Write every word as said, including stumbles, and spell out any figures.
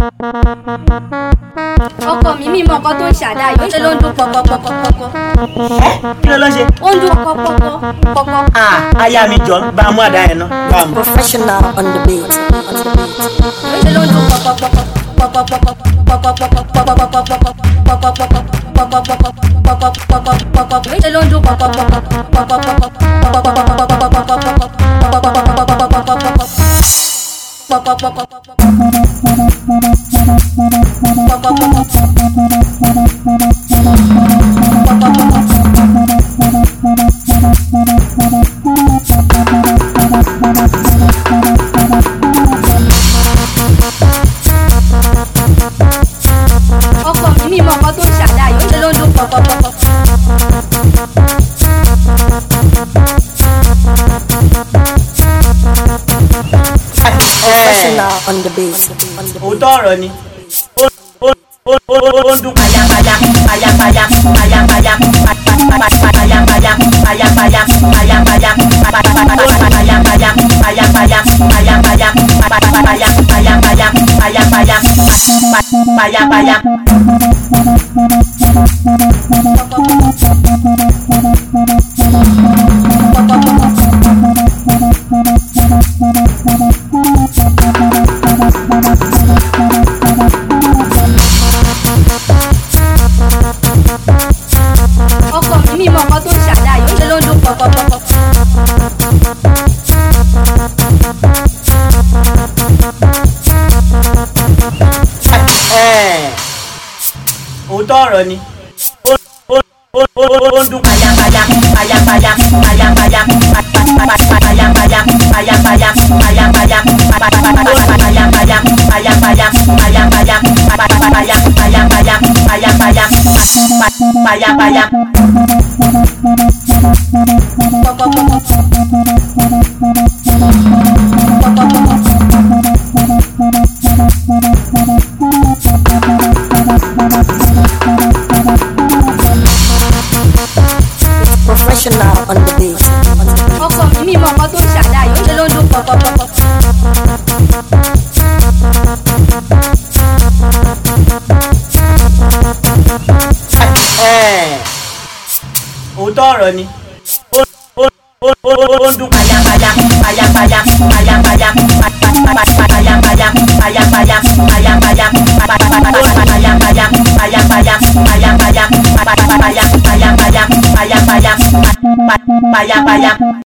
ọkọ mi mi mọ nǹkan tó ń ṣàdá yìí ó ṣe ló ń dún pọpọpọpọpọ. ẹ kí ló ló ń ṣe. ó ń dún pọpọpọpọpọ. ah aya mi jọ bá a mú àdá yẹn náà bá a mú. Professional on the beat. ó ṣe ló ń dún ọkọ mi mi mọ nǹkan tó ń ṣàdá yìí ó ṣe ló ń dún pọpọpọpọ. Professional on the beat. òótọ́ ọ̀rọ̀ ni ó ń dún payapaya payapaya payapaya payapaya payapaya payapaya payapaya payapaya payapaya payapaya payapaya. ọkọ mi mi mọ nǹkan tó ń ṣàdá yìí ó ṣe ló ń dún pọpọpọpọ. òótọ́ ọ̀rọ̀ ni ó ń dún payapaya payapaya payapaya payapaya payapaya payapaya payapaya payapaya payapaya. Professional on the beat. ọkọ mi mi mọ nǹkan tó ń ṣàdá yìí ó ṣe ló ń dún pọpọpọpọ. òótọ́ ọ̀rọ̀ ni ó ń dún payapaya payapaya payapaya payapaya payapaya payapaya payapaya payapaya payapaya payapaya payapaya payapaya payapaya.